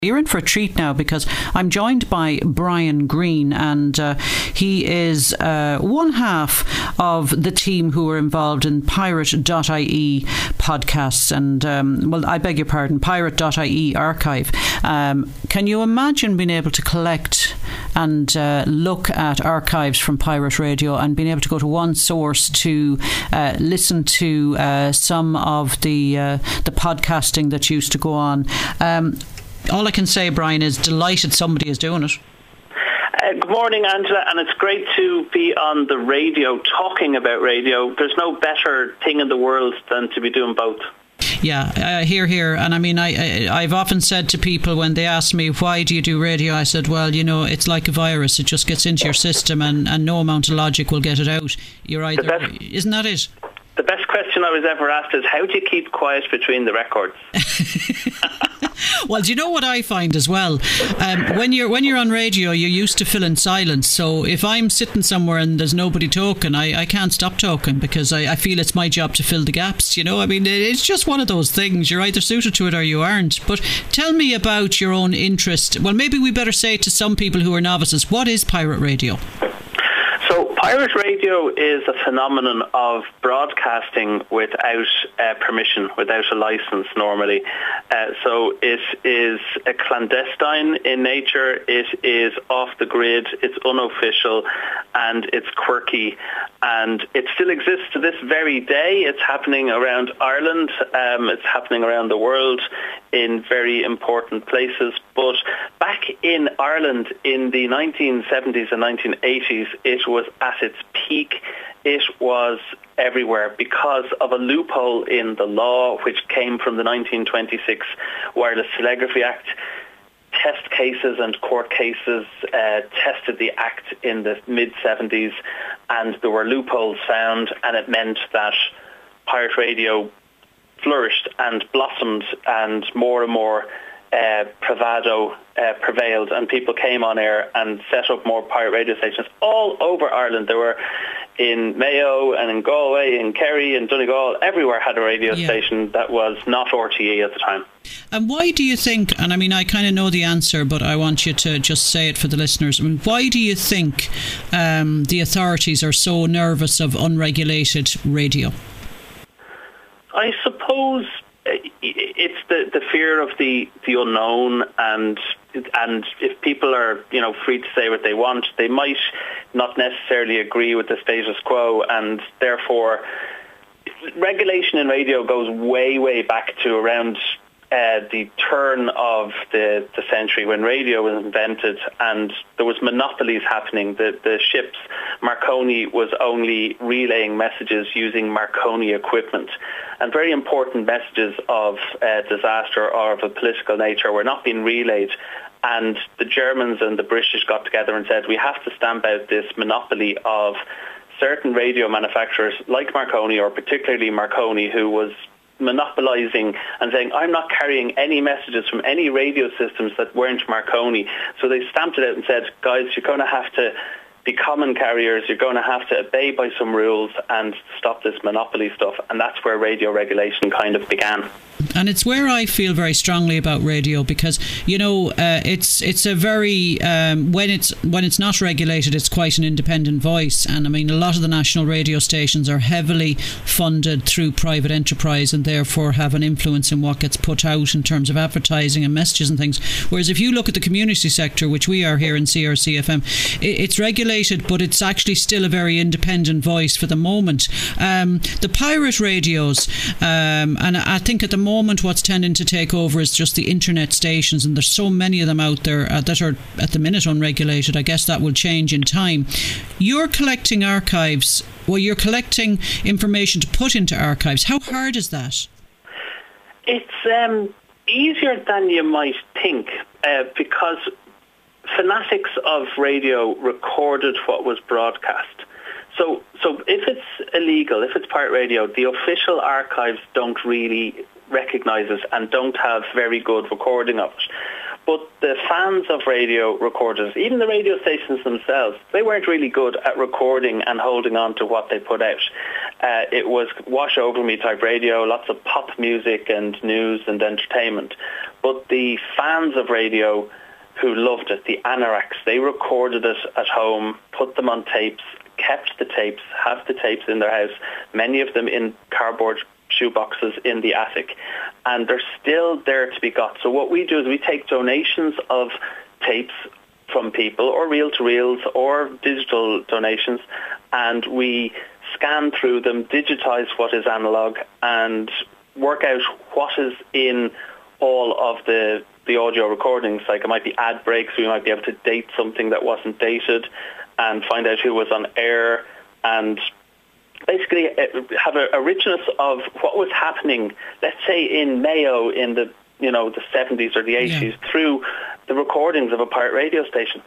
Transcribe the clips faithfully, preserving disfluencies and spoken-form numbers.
You're in for a treat now because I'm joined by Brian Greene, and uh, he is uh, one half of the team who are involved in Pirate dot I E podcasts and, um, well, I beg your pardon, Pirate dot I E archive. Um, can you imagine being able to collect and uh, look at archives from Pirate Radio and being able to go to one source to uh, listen to uh, some of the uh, the podcasting that used to go on? Um, All I can say, Brian, is delighted somebody is doing it. Uh, good morning, Angela, and it's great to be on the radio talking about radio. There's no better thing in the world than to be doing both. Yeah, uh, here, here. And I mean, I, I, I've often said to people when they ask me, why do you do radio? I said, well, you know, it's like a virus. It just gets into your system and, and no amount of logic will get it out. You're either, best, isn't that it? The best question I was ever asked is, how do you keep quiet between the records? Well, do you know what I find as well? Um, when you're when you're on radio, you're used to filling silence. So if I'm sitting somewhere and there's nobody talking, I, I can't stop talking because I, I feel it's my job to fill the gaps. You know, I mean, it's just one of those things. You're either suited to it or you aren't. But tell me about your own interest. Well, maybe we better say to some people who are novices, what is pirate radio? So pirate radio is a phenomenon of broadcasting without uh, permission, without a license normally. Uh, so it is a clandestine in nature, it is off the grid, it's unofficial, and it's quirky. And it still exists to this very day. It's happening around Ireland, um, it's happening around the world in very important places. But back in Ireland in the nineteen seventies and nineteen eighties, it was at its peak. It was everywhere because of a loophole in the law which came from the nineteen twenty-six Wireless Telegraphy Act. Test cases and court cases uh, tested the act in the mid-seventies, and there were loopholes found, and it meant that pirate radio flourished and blossomed, and more and more uh, bravado uh, prevailed, and people came on air and set up more pirate radio stations all over Ireland. There were in Mayo and in Galway, in Kerry and Donegal, everywhere had a radio yeah. station that was not R T E at the time. And why do you think, and I mean, I kind of know the answer, but I want you to just say it for the listeners. I mean, why do you think um, the authorities are so nervous of unregulated radio? I suppose it's the, the fear of the, the unknown, and and if people are, you know, free to say what they want, they might not necessarily agree with the status quo, and therefore regulation in radio goes way, way back to around Uh, the turn of the, the century when radio was invented, and there was monopolies happening. The, the ships, Marconi was only relaying messages using Marconi equipment, and very important messages of uh, disaster or of a political nature were not being relayed. And the Germans and the British got together and said, we have to stamp out this monopoly of certain radio manufacturers like Marconi, or particularly Marconi, who was monopolizing and saying, I'm not carrying any messages from any radio systems that weren't Marconi. So they stamped it out and said, guys, you're going to have to be common carriers, you're going to have to obey by some rules and stop this monopoly stuff. And that's where radio regulation kind of began. And it's where I feel very strongly about radio, because, you know, uh, it's it's a very um, when it's when it's not regulated, it's quite an independent voice. And I mean, a lot of the national radio stations are heavily funded through private enterprise, and therefore have an influence in what gets put out in terms of advertising and messages and things. Whereas if you look at the community sector, which we are here in C R C F M, it's regulated, but it's actually still a very independent voice for the moment. Um, the pirate radios, um, and I think at the moment, moment what's tending to take over is just the internet stations, and there's so many of them out there uh, that are at the minute unregulated. I guess that will change in time. You're collecting archives, well, you're collecting information to put into archives. How hard is that? It's um, easier than you might think, uh, because fanatics of radio recorded what was broadcast. So, so if it's illegal, if it's pirate radio, the official archives don't really recognise it and don't have very good recording of it. But the fans of radio recorded it, even the radio stations themselves, they weren't really good at recording and holding on to what they put out. Uh, it was wash over me type radio, lots of pop music and news and entertainment. But the fans of radio who loved it, the anoraks, they recorded it at home, put them on tapes, kept the tapes, have the tapes in their house, many of them in cardboard shoeboxes in the attic, and they're still there to be got. So what we do is we take donations of tapes from people, or reel-to-reels, or digital donations, and we scan through them, digitize what is analog, and work out what is in all of the the audio recordings. Like, it might be ad breaks, we might be able to date something that wasn't dated and find out who was on air, and basically have a, a richness of what was happening, let's say in Mayo in the you know the seventies or the eighties, yeah, through the recordings of a pirate radio station.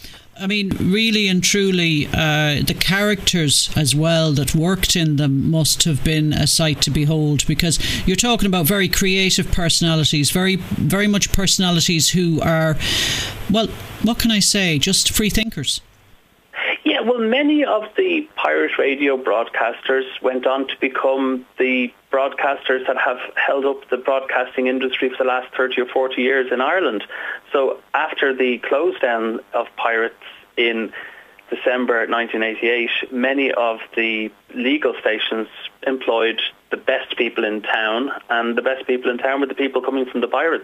I mean, really and truly, uh, the characters as well that worked in them must have been a sight to behold, because you're talking about very creative personalities, very, very much personalities who are, well, what can I say, just free thinkers. Yeah, well, many of the pirate radio broadcasters went on to become the broadcasters that have held up the broadcasting industry for the last thirty or forty years in Ireland. So after the close down of Pirates in December nineteen eighty-eight, many of the legal stations employed the best people in town, and the best people in town were the people coming from the Pirates.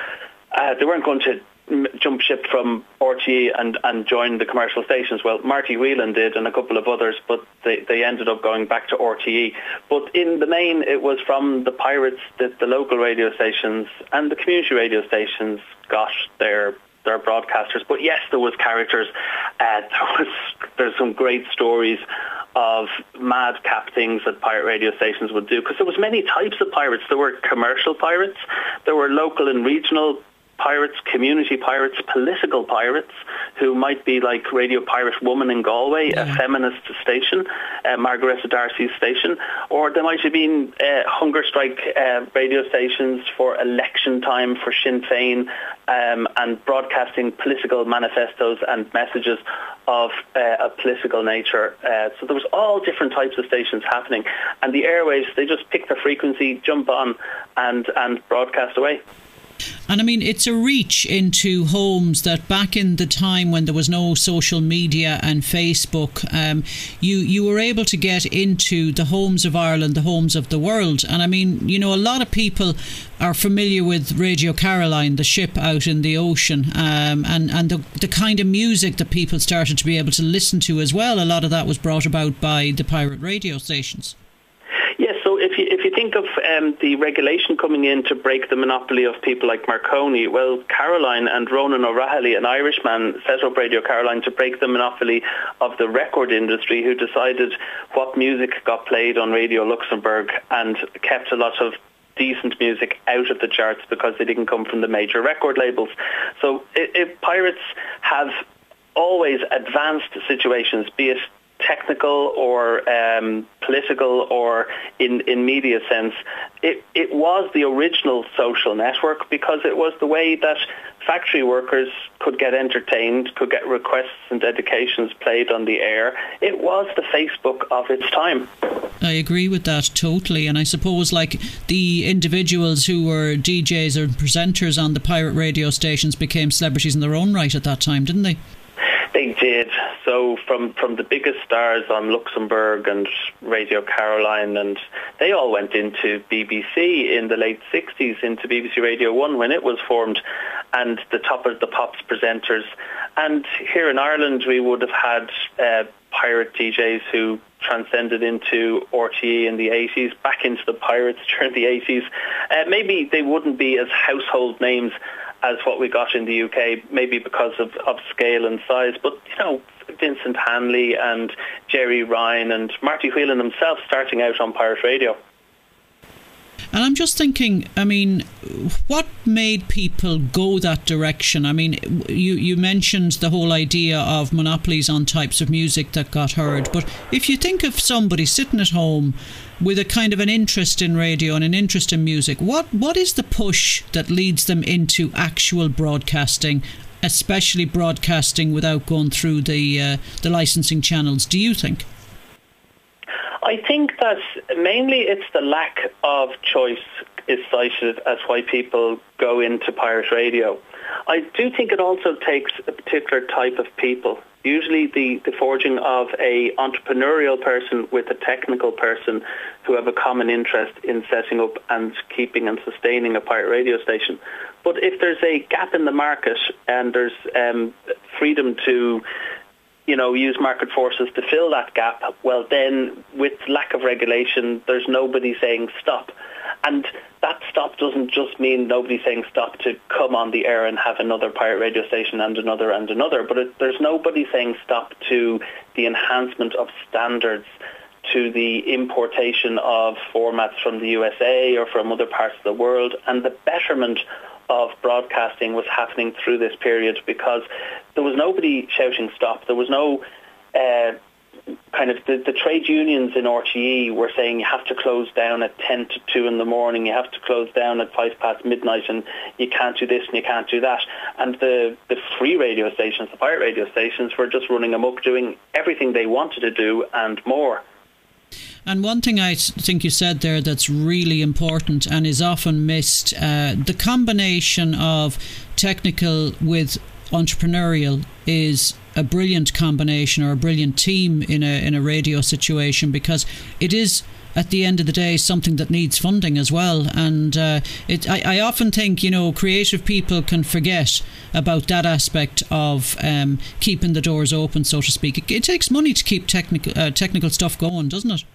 Uh, they weren't going to jump ship from R T E and, and join the commercial stations. Well, Marty Whelan did, and a couple of others, but they, they ended up going back to R T E. But in the main, it was from the Pirates that the local radio stations and the community radio stations got their their broadcasters. But yes, there was characters. Uh, there was there's some great stories of madcap things that pirate radio stations would do, because there was many types of pirates. There were commercial pirates, there were local and regional pirates, community pirates, political pirates, who might be like Radio Pirate Woman in Galway, yeah, a feminist station, uh, Margaret Darcy's station, or there might have been uh, hunger strike uh, radio stations for election time for Sinn Féin, um, and broadcasting political manifestos and messages of uh, a political nature. Uh, so there was all different types of stations happening, and the airwaves, they just pick the frequency, jump on, and, and broadcast away. And I mean, it's a reach into homes that back in the time when there was no social media and Facebook, um, you, you were able to get into the homes of Ireland, the homes of the world. And I mean, you know, a lot of people are familiar with Radio Caroline, the ship out in the ocean, um, and, and the, the kind of music that people started to be able to listen to as well. A lot of that was brought about by the pirate radio stations. Yes, so if you if you think of um, the regulation coming in to break the monopoly of people like Marconi, well, Caroline and Ronan O'Rahilly, an Irishman, set up Radio Caroline to break the monopoly of the record industry, who decided what music got played on Radio Luxembourg and kept a lot of decent music out of the charts because they didn't come from the major record labels. So if, if pirates have always advanced situations, be it technical or um, political or in, in media sense, it, it was the original social network, because it was the way that factory workers could get entertained, could get requests and dedications played on the air. It was the Facebook of its time. I agree with that totally, and I suppose like the individuals who were D Js or presenters on the pirate radio stations became celebrities in their own right at that time, didn't they? They did. So from, from the biggest stars on Luxembourg and Radio Caroline, and they all went into B B C in the late sixties, into B B C Radio one when it was formed, and the top of the pops presenters. And here in Ireland we would have had uh, pirate D Js who transcended into R T E in the eighties, back into the Pirates during the eighties. Uh, maybe they wouldn't be as household names as what we got in the U K, maybe because of, of scale and size. But, you know, Vincent Hanley and Jerry Ryan and Marty Whelan himself starting out on pirate radio. And I'm just thinking, I mean, what made people go that direction? I mean, you, you mentioned the whole idea of monopolies on types of music that got heard. But if you think of somebody sitting at home with a kind of an interest in radio and an interest in music, what what is the push that leads them into actual broadcasting, especially broadcasting without going through the uh, the licensing channels, do you think? I think that mainly it's the lack of choice is cited as why people go into pirate radio. I do think it also takes a particular type of people. Usually the, the forging of a entrepreneurial person with a technical person who have a common interest in setting up and keeping and sustaining a pirate radio station. But if there's a gap in the market and there's um, freedom to, you know, use market forces to fill that gap, well then with lack of regulation, there's nobody saying stop. And that stop doesn't just mean nobody saying stop to come on the air and have another pirate radio station and another and another, but it, there's nobody saying stop to the enhancement of standards, to the importation of formats from the U S A or from other parts of the world, and the betterment of broadcasting was happening through this period because there was nobody shouting stop. There was no uh, kind of the, the trade unions in R T E were saying you have to close down at ten to two in the morning, you have to close down at five past midnight, and you can't do this and you can't do that. And the, the free radio stations, the pirate radio stations, were just running amok, doing everything they wanted to do and more. And one thing I think you said there that's really important and is often missed, uh, the combination of technical with entrepreneurial is a brilliant combination, or a brilliant team in a in a radio situation, because it is at the end of the day something that needs funding as well. And uh, it I, I often think, you know, creative people can forget about that aspect of um, keeping the doors open, so to speak. It, it takes money to keep technical uh, technical stuff going, doesn't it?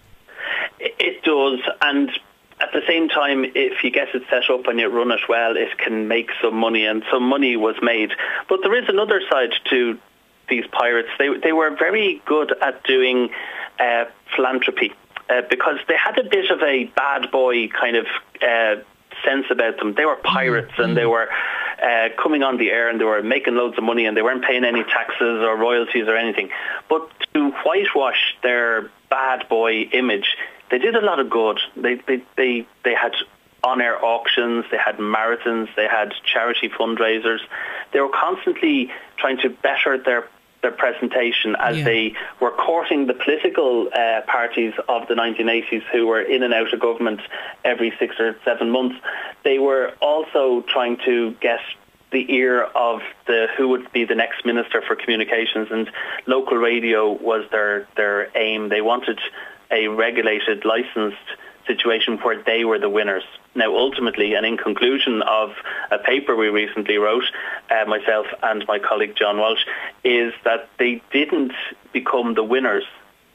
It does, and at the same time, if you get it set up and you run it well, it can make some money, and some money was made. But there is another side to these pirates. They they were very good at doing uh, philanthropy uh, because they had a bit of a bad boy kind of uh, sense about them. They were pirates, mm-hmm. and they were uh, coming on the air and they were making loads of money, and they weren't paying any taxes or royalties or anything. But to whitewash their bad boy image, they did a lot of good. They they they, they had on-air auctions, they had marathons, they had charity fundraisers. They were constantly trying to better their their presentation as yeah. they were courting the political uh, parties of the nineteen eighties who were in and out of government every six or seven months. They were also trying to get the ear of the who would be the next Minister for Communications, and local radio was their, their aim. They wanted a regulated, licensed situation where they were the winners. Now, ultimately, and in conclusion of a paper we recently wrote, uh, myself and my colleague John Walsh, is that they didn't become the winners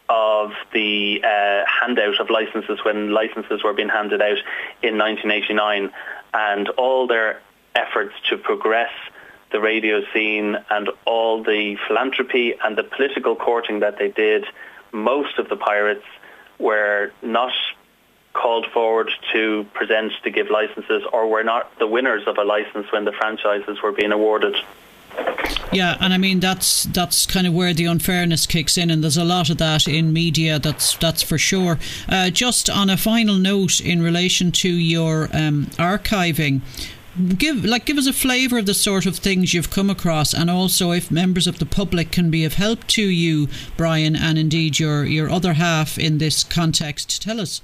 of the uh, handout of licenses when licenses were being handed out in nineteen eighty-nine, and all their efforts to progress the radio scene and all the philanthropy and the political courting that they did, most of the pirates were not called forward to present to give licenses, or were not the winners of a license when the franchises were being awarded. Yeah, and I mean that's that's kind of where the unfairness kicks in, and there's a lot of that in media. That's that's for sure. Uh, just on a final note, in relation to your um, archiving, give like give us a flavour of the sort of things you've come across, and also if members of the public can be of help to you, Brian, and indeed your your other half in this context. Tell us.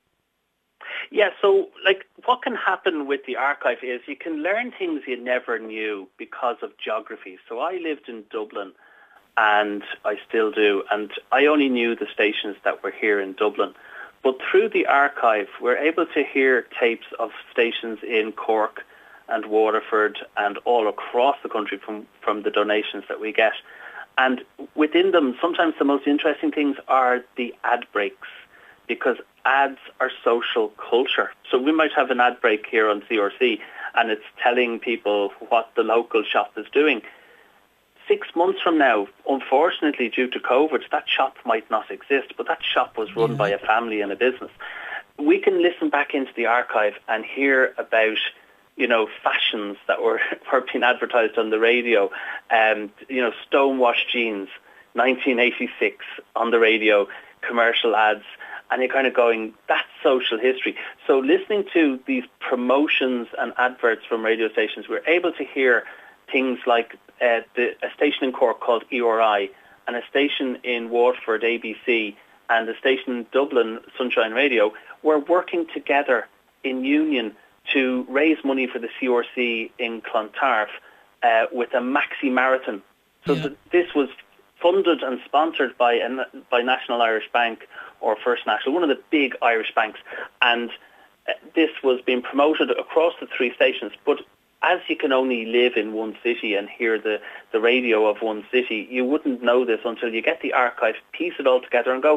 Yeah, so like what can happen with the archive is you can learn things you never knew because of geography. So I lived in Dublin, and I still do, and I only knew the stations that were here in Dublin. But through the archive, we're able to hear tapes of stations in Cork and Waterford and all across the country from, from the donations that we get. And within them, sometimes the most interesting things are the ad breaks, because ads are social culture. So we might have an ad break here on C R C and it's telling people what the local shop is doing. Six months from now, unfortunately due to COVID, that shop might not exist, but that shop was run yeah. by a family and a business. We can listen back into the archive and hear about, you know, fashions that were, were being advertised on the radio. Um, you know, Stonewash jeans, nineteen eighty-six on the radio, commercial ads. And you're kind of going, that's social history. So listening to these promotions and adverts from radio stations, we're able to hear things like uh, the, a station in Cork called E R I, and a station in Waterford, A B C, and the station in Dublin, Sunshine Radio, were working together in union to raise money for the C R C in Clontarf uh, with a maxi marathon. So yeah. th- this was funded and sponsored by a, by National Irish Bank or First National, one of the big Irish banks, and uh, this was being promoted across the three stations. But as you can only live in one city and hear the, the radio of one city, you wouldn't know this until you get the archive, piece it all together and go,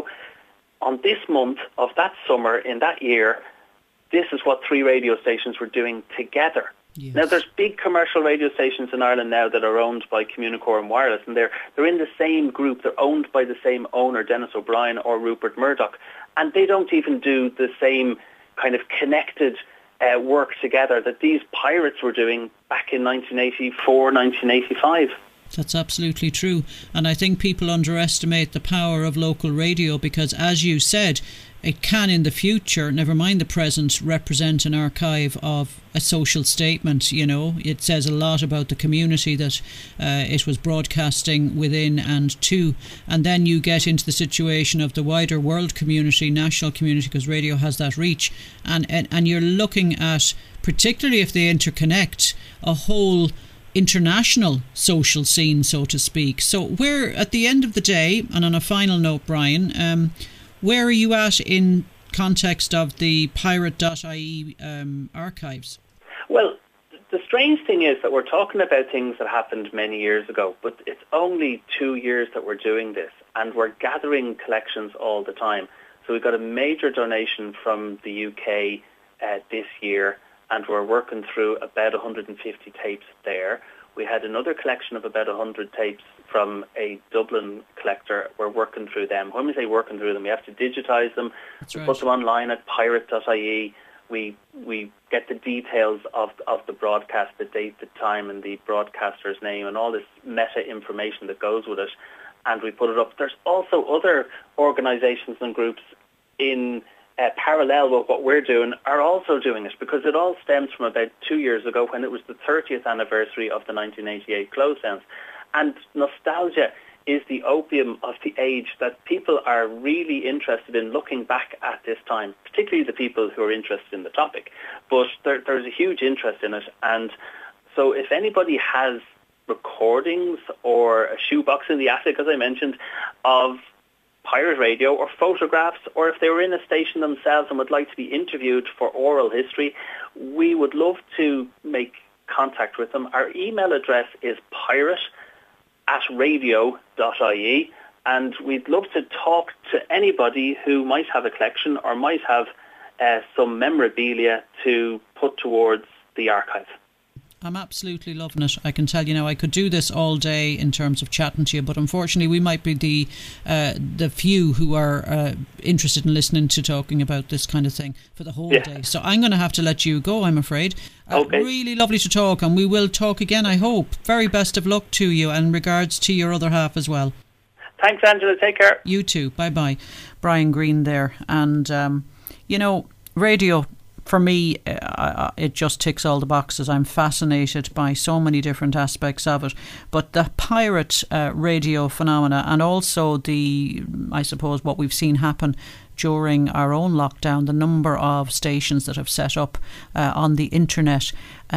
on this month of that summer in that year, this is what three radio stations were doing together. Yes. Now, there's big commercial radio stations in Ireland now that are owned by Communicore and Wireless, and they're they're in the same group. They're owned by the same owner, Dennis O'Brien or Rupert Murdoch, and they don't even do the same kind of connected uh, work together that these pirates were doing back in nineteen eighty-four, nineteen eighty-five. That's absolutely true. And I think people underestimate the power of local radio because, as you said, it can in the future, never mind the present, represent an archive of a social statement. You know, it says a lot about the community that uh, it was broadcasting within and to. And then you get into the situation of the wider world community, national community, because radio has that reach. And, and, and you're looking at, particularly if they interconnect, a whole international social scene, so to speak. So where, at the end of the day, and on a final note, Brian, um, where are you at in context of the pirate dot I E um, archives? Well, the strange thing is that we're talking about things that happened many years ago, but it's only two years that we're doing this, and we're gathering collections all the time. So we got a major donation from the U K uh, this year, and we're working through about one hundred fifty tapes there. We had another collection of about one hundred tapes from a Dublin collector. We're working through them. When we say working through them, we have to digitise them. That's we right. Put them online at pirate dot I E. We we get the details of of the broadcast, the date, the time, and the broadcaster's name, and all this meta information that goes with it, and we put it up. There's also other organisations and groups in Uh, parallel with what we're doing are also doing it, because it all stems from about two years ago when it was the thirtieth anniversary of the nineteen eighty-eight close downs. And nostalgia is the opium of the age that people are really interested in looking back at this time, particularly the people who are interested in the topic. But there, there's a huge interest in it. And so if anybody has recordings or a shoebox in the attic, as I mentioned, of pirate radio or photographs, or if they were in a station themselves and would like to be interviewed for oral history, we would love to make contact with them. Our email address is pirate at radio dot I E, and we'd love to talk to anybody who might have a collection or might have uh, some memorabilia to put towards the archive. I'm absolutely loving it. I can tell you now, I could do this all day in terms of chatting to you, but unfortunately we might be the uh, the few who are uh, interested in listening to talking about this kind of thing for the whole yeah. day. So I'm going to have to let you go, I'm afraid. Uh, okay. Really lovely to talk, and we will talk again, I hope. Very best of luck to you, and regards to your other half as well. Thanks, Angela. Take care. You too. Bye-bye. Brian Greene there. And, um, you know, radio... For me, uh, it just ticks all the boxes. I'm fascinated by so many different aspects of it. But the pirate uh, radio phenomena, and also the, I suppose, what we've seen happen during our own lockdown, the number of stations that have set up uh, on the internet,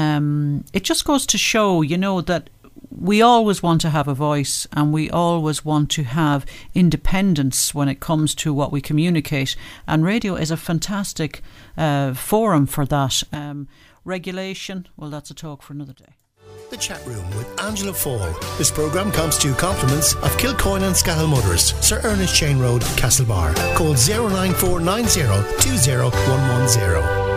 um, it just goes to show, you know, that we always want to have a voice, and we always want to have independence when it comes to what we communicate, and radio is a fantastic uh, forum for that. Um, regulation, well, that's a talk for another day. The Chat Room with Angela Fall. This programme comes to compliments of Kilcoyne and Scahel Motors, Sir Ernest Chain Road, Castlebar. Call zero nine four nine zero two zero one one zero.